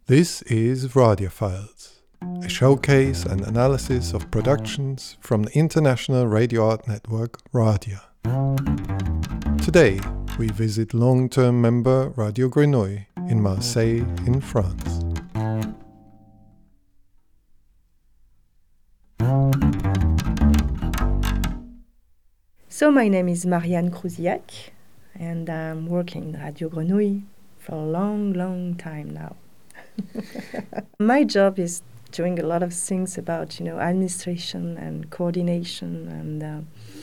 This is Radiophiles, a showcase and analysis of productions from the international radio art network Radia. Today, we visit long-term member Radio Grenouille in Marseille in France. So my name is Marianne Kruziak, and I'm working in Radio Grenouille for a long time now. My job is doing a lot of things about, administration and coordination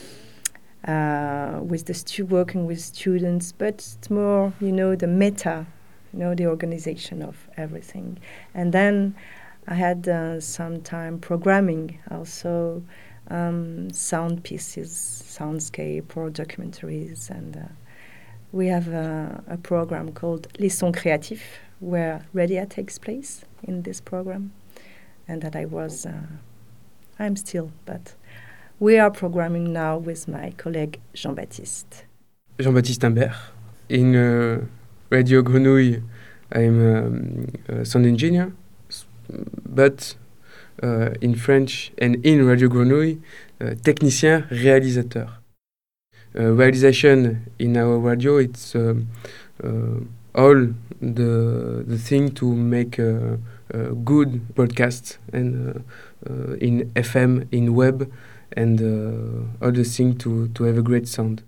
and working with students, but it's more, the meta, the organization of everything. And then I had some time programming also, sound pieces, soundscape or documentaries, and we have a program called Les Sons Créatifs, where Radia takes place in this program, and that I'm still, but we are programming now with my colleague Jean-Baptiste. Jean-Baptiste Imbert. In Radio Grenouille, I'm a sound engineer, but in French and in Radio Grenouille, technicien réalisateur. Realization in our radio, it's all the thing to make a good broadcast and in FM, in web, and all the thing to have a great sound.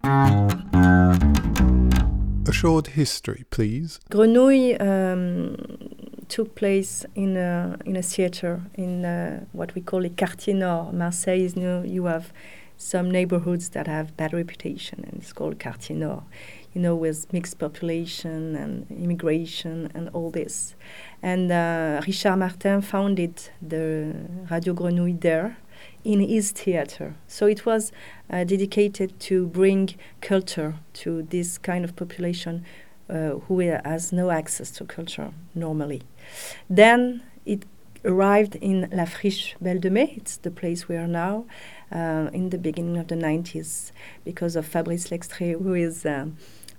A short history, please. Grenouille took place in a theater in what we call the Quartier Nord. Marseille is you have some neighborhoods that have bad reputation, and it's called Quartier Nord, with mixed population and immigration and all this. And Richard Martin founded the Radio Grenouille there in his theater. So it was dedicated to bring culture to this kind of population who has no access to culture normally. Then it arrived in La Friche Belle de Mai. It's the place we are now, in the beginning of the 90s, because of Fabrice Lextrait, who is the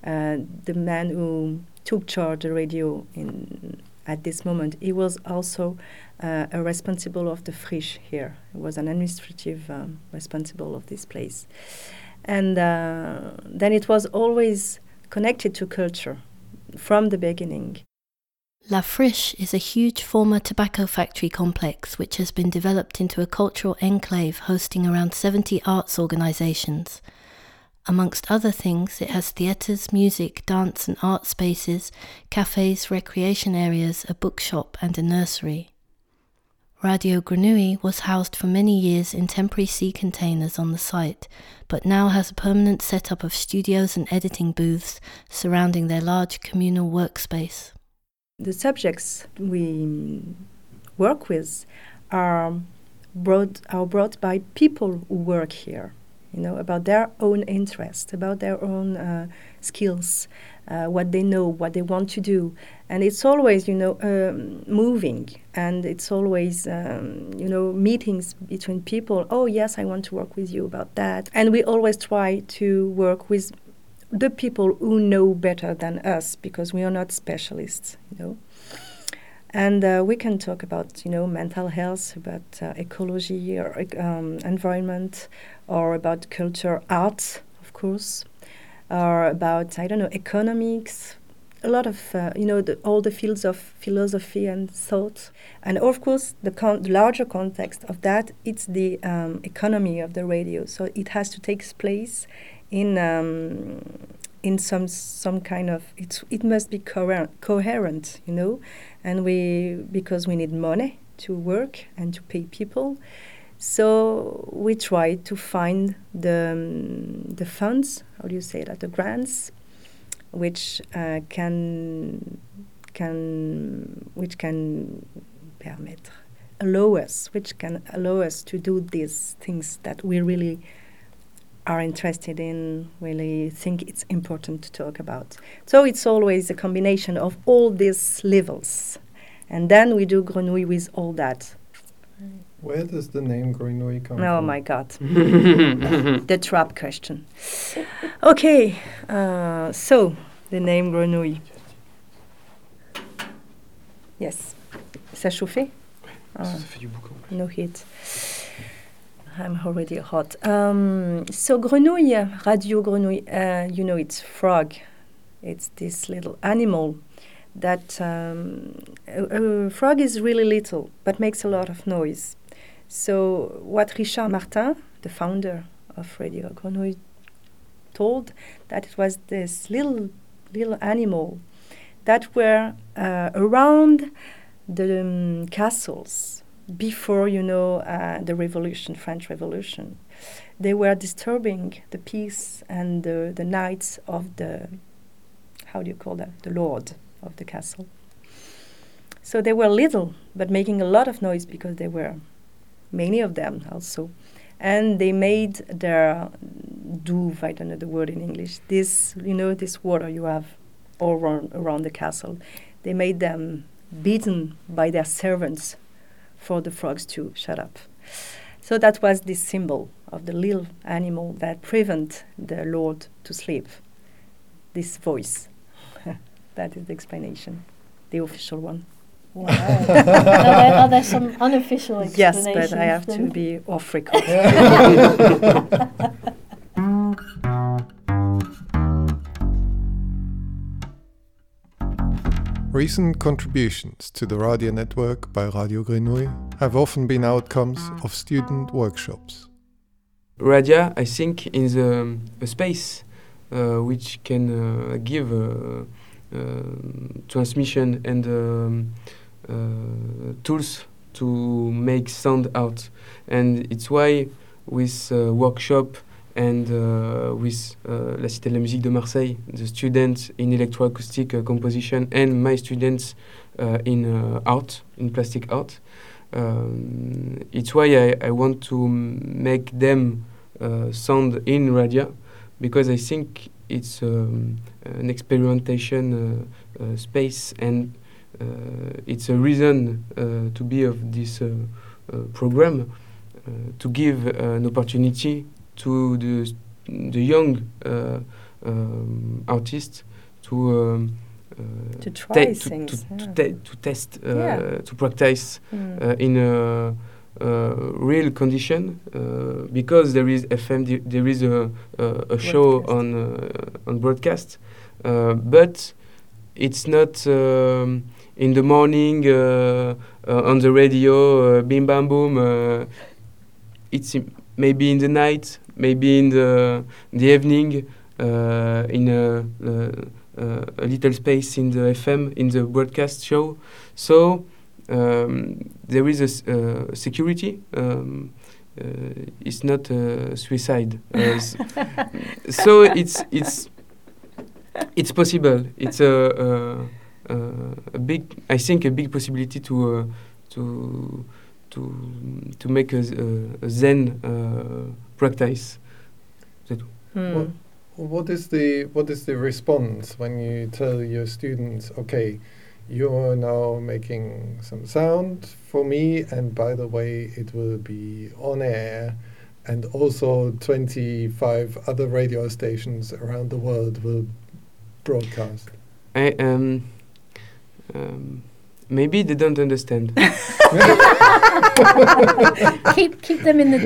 man who took charge of the radio at this moment. He was also a responsible of the Friche here. He was an administrative responsible of this place. And then it was always connected to culture from the beginning. La Friche is a huge former tobacco factory complex which has been developed into a cultural enclave hosting around 70 arts organisations. Amongst other things, it has theatres, music, dance and art spaces, cafes, recreation areas, a bookshop and a nursery. Radio Grenouille was housed for many years in temporary sea containers on the site, but now has a permanent setup of studios and editing booths surrounding their large communal workspace. The subjects we work with are brought by people who work here, about their own interest, about their own skills, what they know, what they want to do. And it's always, moving, and it's always, meetings between people. Oh, yes, I want to work with you about that. And we always try to work with the people who know better than us, because we are not specialists, And we can talk about, mental health, about ecology or environment, or about culture, art, of course, or about, economics, a lot of, all the fields of philosophy and thought. And of course, the larger context of that, it's the economy of the radio. So it has to take place in some kind of, it must be coherent, and because we need money to work and to pay people. So we try to find the funds, how do you say that, the grants, which can allow us to do these things that we really are interested in, really think it's important to talk about. So it's always a combination of all these levels. And then we do Grenouille with all that. Where does the name Grenouille come from? Oh my God. The trap question. Okay, so the name Grenouille. Yes. Ça chauffait? Ça fait du boucan. No heat. I'm already hot. So Grenouille, Radio Grenouille, you know, it's frog. It's this little animal that a frog is really little but makes a lot of noise. So what Richard Martin, the founder of Radio Grenouille, told that it was this little animal that were around the castles before, the revolution, French Revolution. They were disturbing the peace and the nights of the, how do you call that, the lord of the castle. So they were little, but making a lot of noise because there were many of them also. And they made their douve, I don't know the word in English, this water you have all around the castle. They made them beaten by their servants for the frogs to shut up. So that was this symbol of the little animal that prevent the Lord to sleep. This voice. That is the explanation, the official one. Wow. Are there some unofficial explanations? Yes, but I have to be off record. Recent contributions to the radio network by Radio Grenouille have often been outcomes of student workshops. Radia, I think, is a space which can give transmission and tools to make sound out. And it's why with workshop and with La Cité de la Musique de Marseille, the students in electroacoustic composition and my students in art, in plastic art, it's why I want to make them sound in Radia, because I think it's an experimentation space, and it's a reason to be of this program, to give an opportunity to the young artists to try things, to test, to practice in a real condition, because there is FM, there is a show on broadcast, but it's not in the morning on the radio, bim bam boom. It's maybe in the night, maybe in the evening, in a little space in the FM, in the broadcast show. So there is a security. It's not suicide. So it's possible. It's a big, I think, a big possibility to make a Zen practice. What is the response when you tell your students, okay, you're now making some sound for me, and by the way, it will be on air, and also 25 other radio stations around the world will broadcast? Maybe they don't understand. keep them in the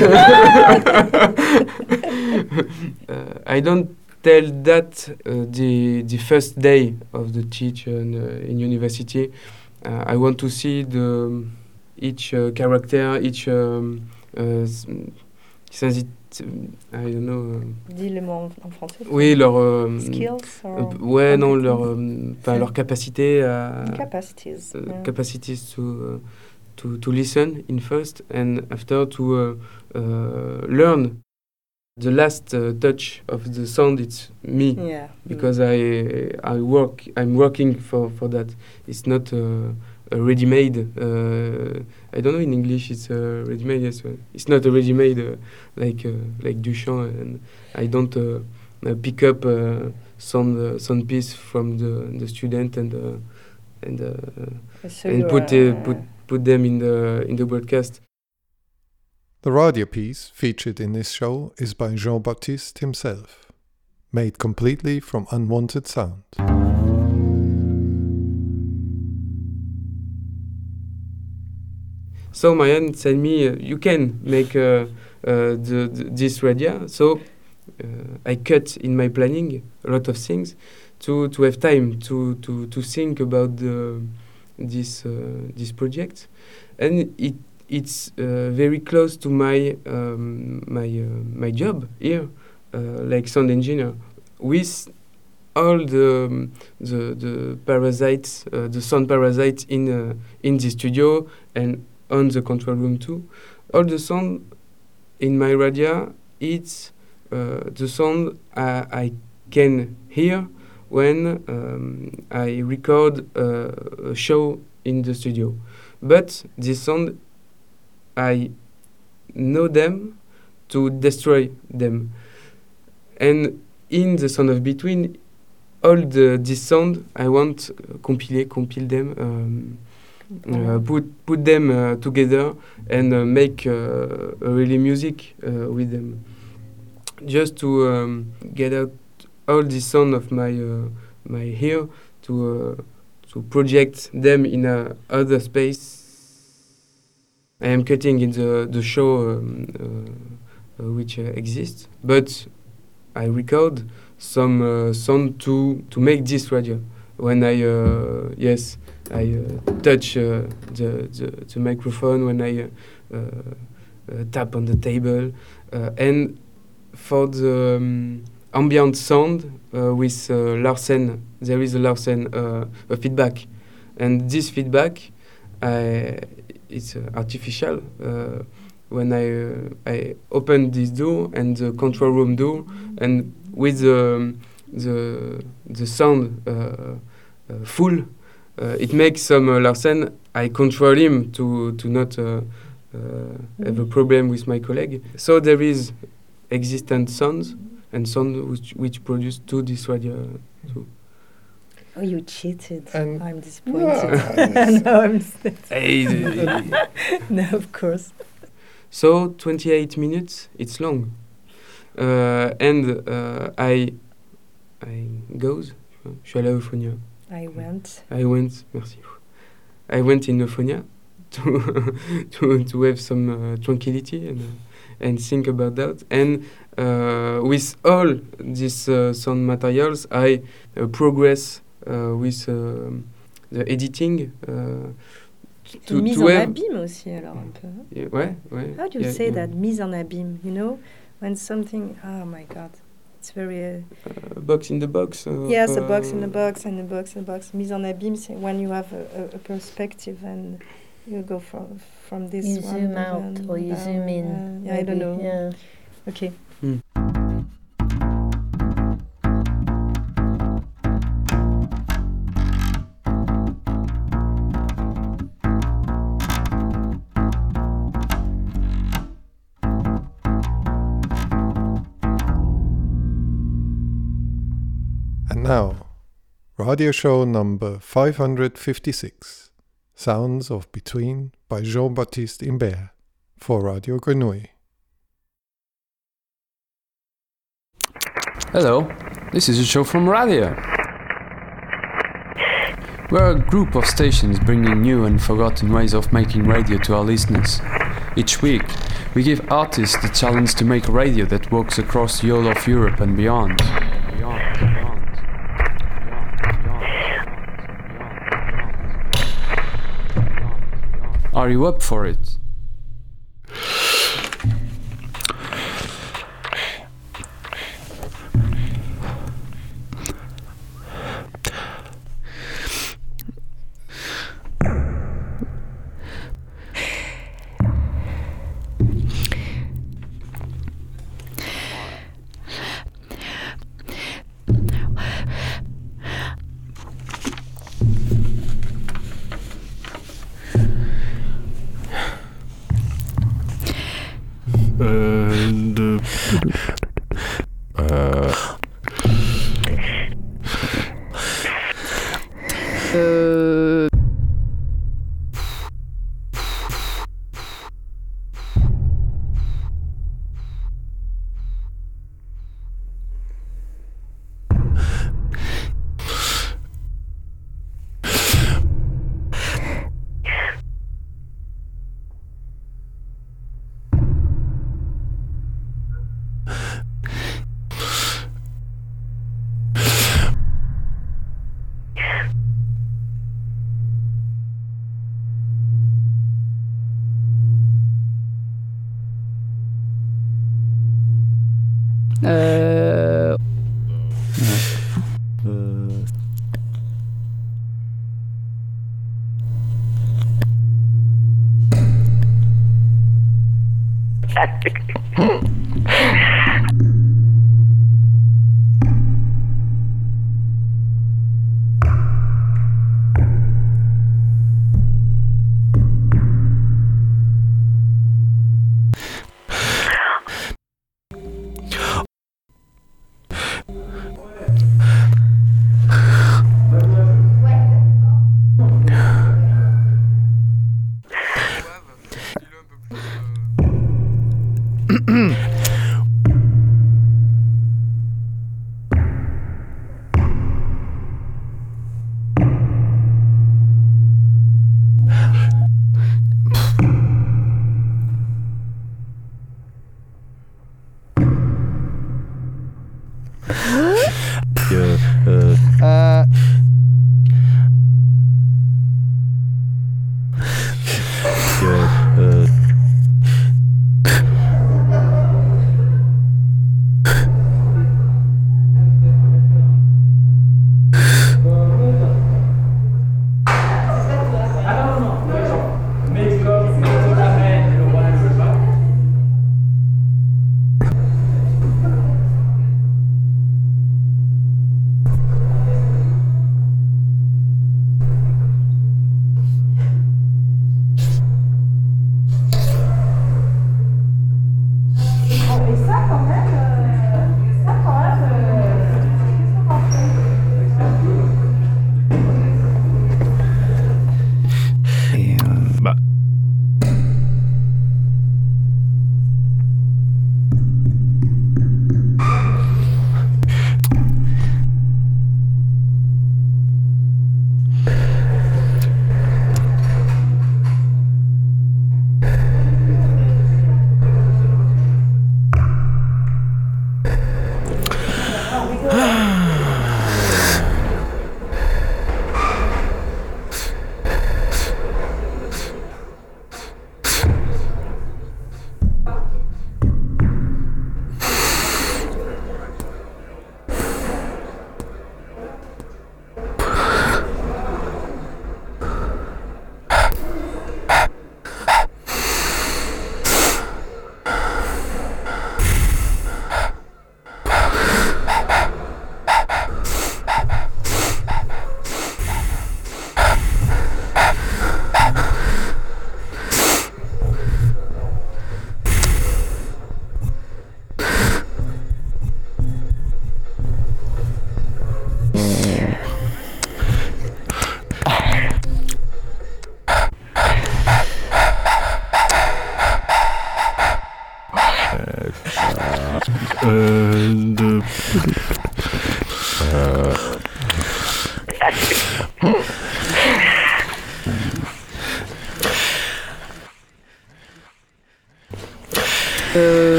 dark. I don't tell that the first day of the teach in university. I want to see each character, each I don't know. Dis le mot en français. Oui, leur skills. Ouais, non, leur capacité à. Capacities. Capacities to listen in first, and after to learn. The last touch of the sound, it's me. Yeah. Because I'm working for that. It's not a ready-made. I don't know in English. It's ready-made. Yes, it's not a ready-made like Duchamp, and I don't pick up sound piece from the student and put them in the broadcast. The radio piece featured in this show is by Jean-Baptiste himself, made completely from unwanted sound. So Marianne said me, you can make this radio. So I cut in my planning a lot of things to have time to think about this project, and it's very close to my my job here, like sound engineer, with all the parasites, the sound parasites in the studio and on the control room too. All the sound in my radio, it's the sound I can hear when I record a show in the studio. But this sound, I know them to destroy them. And in the sound of between, all this sound, I want compile them, put them together and make really music with them. Just to get out all the sound of my my ear to project them in other space. I am cutting in the show which exists, but I record some sound to make this radio. When I touch the microphone, when I tap on the table, and for the ambient sound with Larsen, there is a Larsen a feedback, and this feedback it's artificial. When I open this door and the control room door, and with the sound full, it makes some Larsen. I control him to not have a problem with my colleague. So there is existent sounds and sound which produce to this radio too. Oh, you cheated. And I'm disappointed. No, I'm no, of course. So 28 minutes, it's long. And I goes. Je suis allé à Euphonia. I went. Merci. I went in Euphonia to have some tranquility and think about that. And with all these sound materials, I progress with the editing. Mise en abîme aussi, alors un peu. Yeah, ouais. How do you say that? Mise en abîme, you know? When something, oh my God, it's very... a box in the box. Yes, a box in the box and a box in the box. Mise en abîme, c'est when you have a perspective and you go from this you one. You zoom out or you zoom in. Yeah, I don't know. Yeah. Okay. And now, radio show number 556, Sounds of Between by Jean-Baptiste Imbert for Radio Grenouille. Hello, this is a show from Radio. We're a group of stations bringing new and forgotten ways of making radio to our listeners. Each week, we give artists the challenge to make radio that walks across the whole of Europe and beyond. Are you up for it?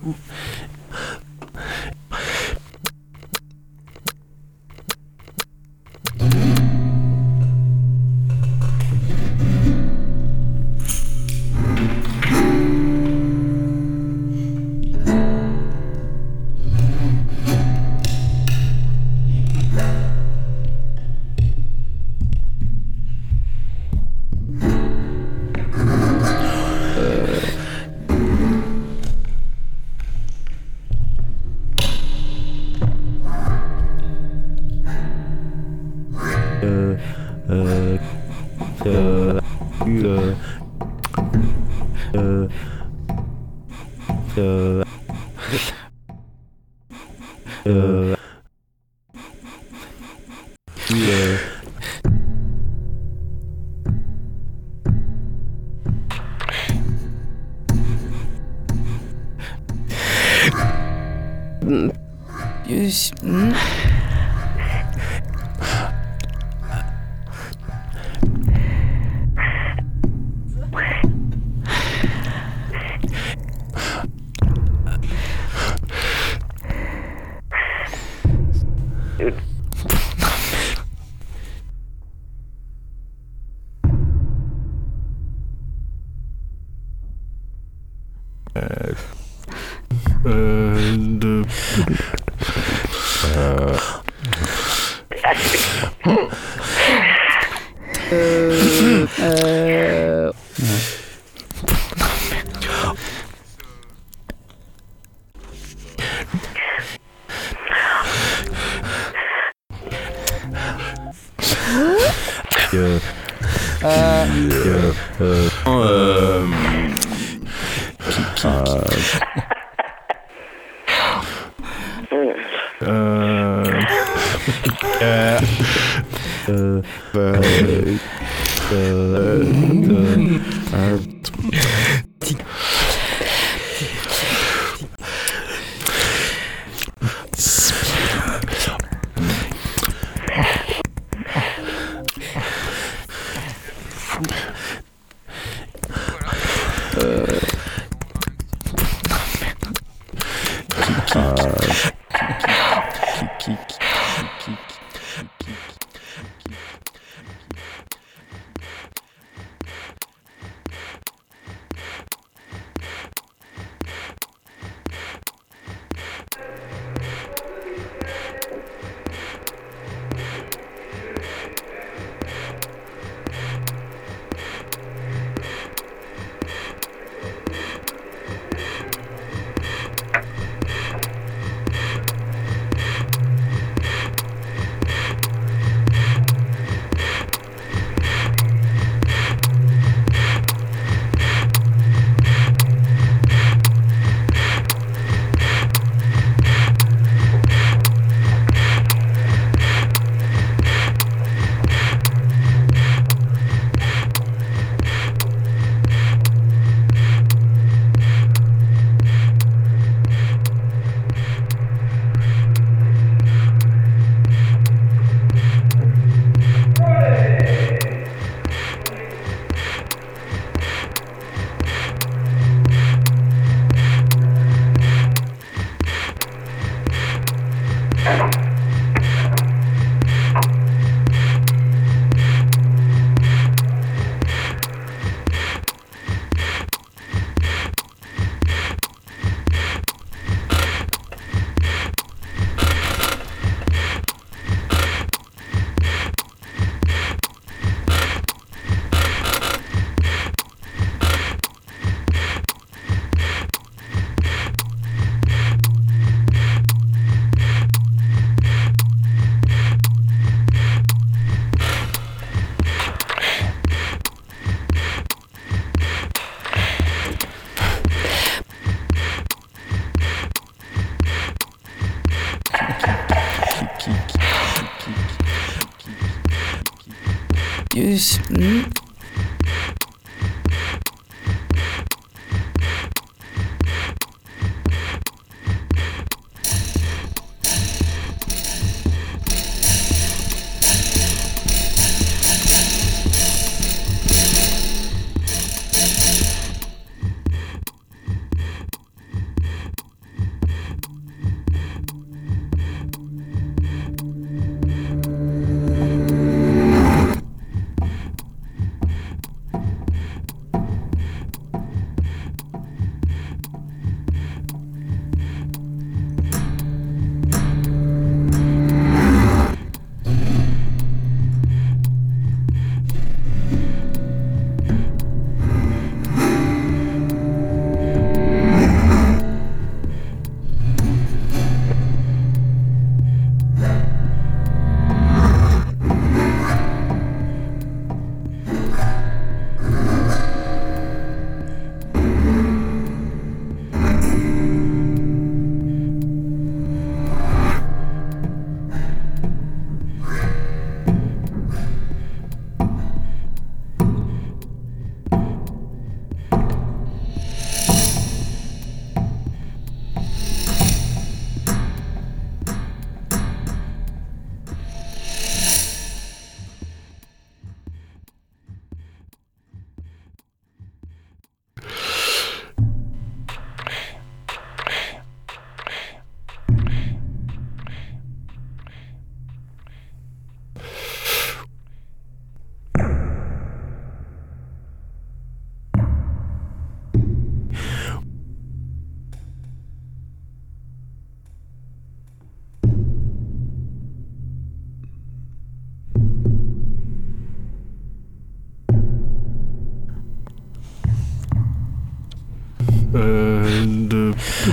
Use.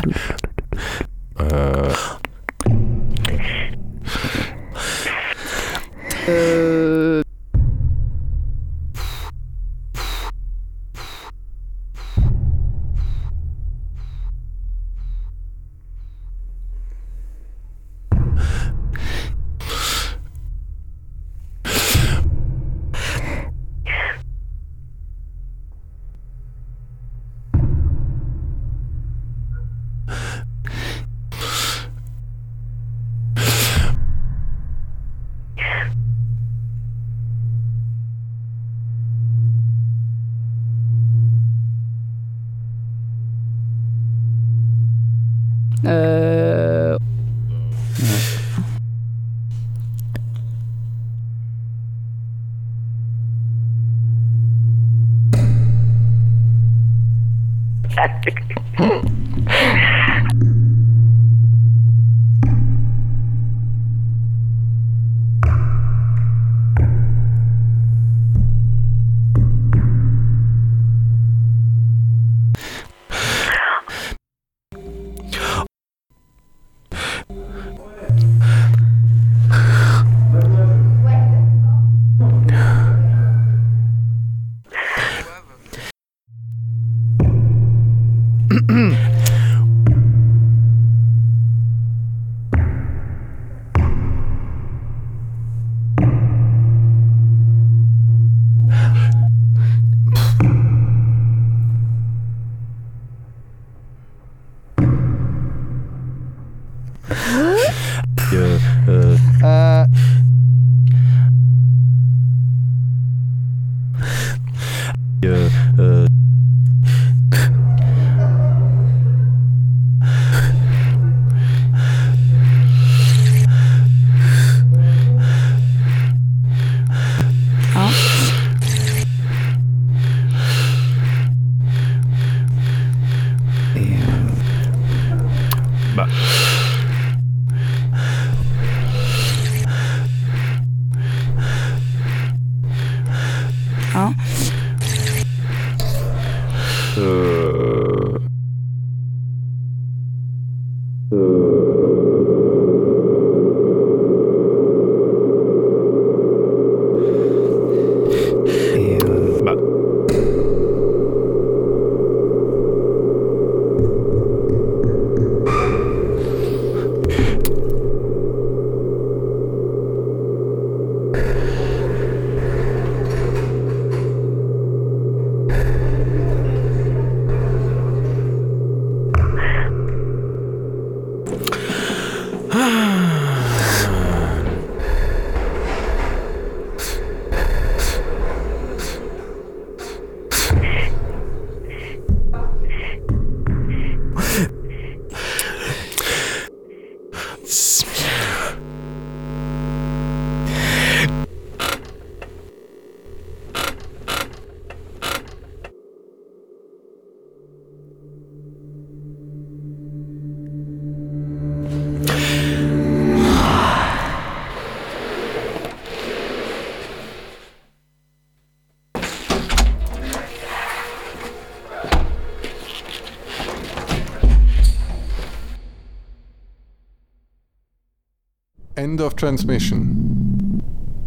End of transmission.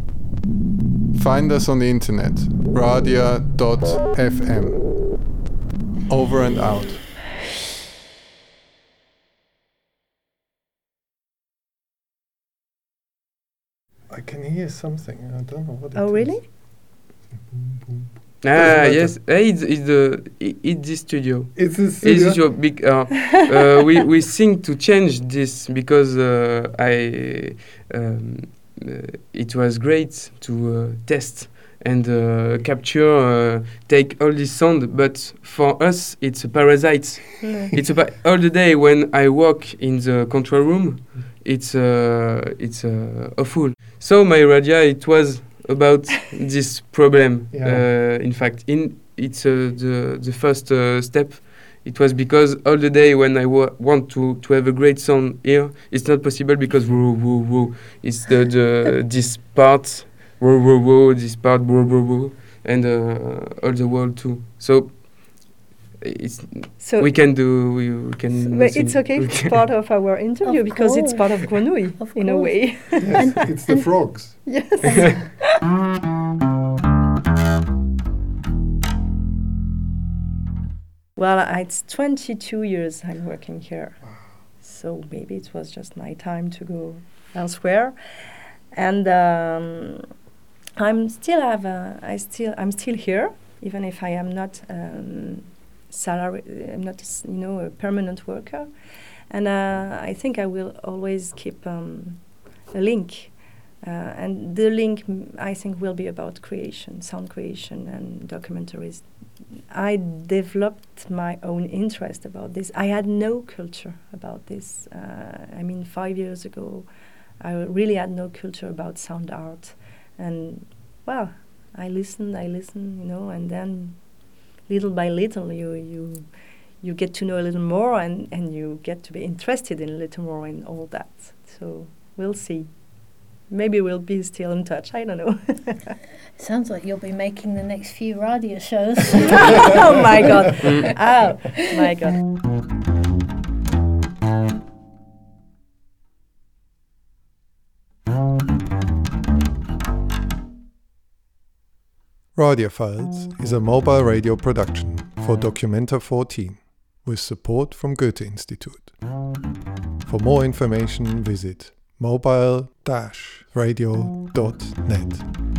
Find us on the internet, radia.fm. Over and out. I can hear something. I don't know what it is. Oh, really? Yes. It's the studio. It's a It's studio. your big. We think to change this because it was great to test and capture, take all this sound, but for us it's a parasite. It's all the day when I walk in the control room, it's awful. So my radio, it was about this problem. Yeah. In fact, it's the first step. It was because all the day when I want to have a great sound here, it's not possible because woo, woo, woo. It's this part, woo, woo, woo, this part, woo, woo, woo, and all the world too. So So we can do. We can. but it's okay. It's part of our interview Of because it's part of course. Grenouille Of in a course. way. Yes, it's the frogs. Yes. Well, it's 22 years I'm working here, so maybe it was just my time to go elsewhere, and I'm still here, even if I am not salary. I'm not a permanent worker, and I think I will always keep a link. And the link, I think, will be about creation, sound creation and documentaries. I developed my own interest about this. I had no culture about this. 5 years ago, I really had no culture about sound art. And, well, I listened, and then little by little you get to know a little more and you get to be interested in a little more in all that. So we'll see. Maybe we'll be still in touch. I don't know. Sounds like you'll be making the next few radio shows. Oh my God! Oh my God! Radiophiles is a mobile radio production for Documenta 14 with support from Goethe Institute. For more information, visit mobile-radio.net.